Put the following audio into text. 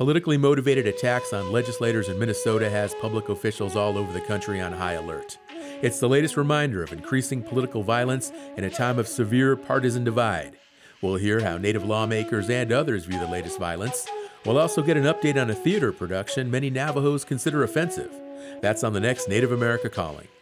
Politically motivated attacks on legislators in Minnesota has public officials all over the country on high alert. It's the latest reminder of increasing political violence in a time of severe partisan divide. We'll hear how Native lawmakers and others view the latest violence. We'll also get an update on a theater production many Navajos consider offensive. That's on the next Native America Calling.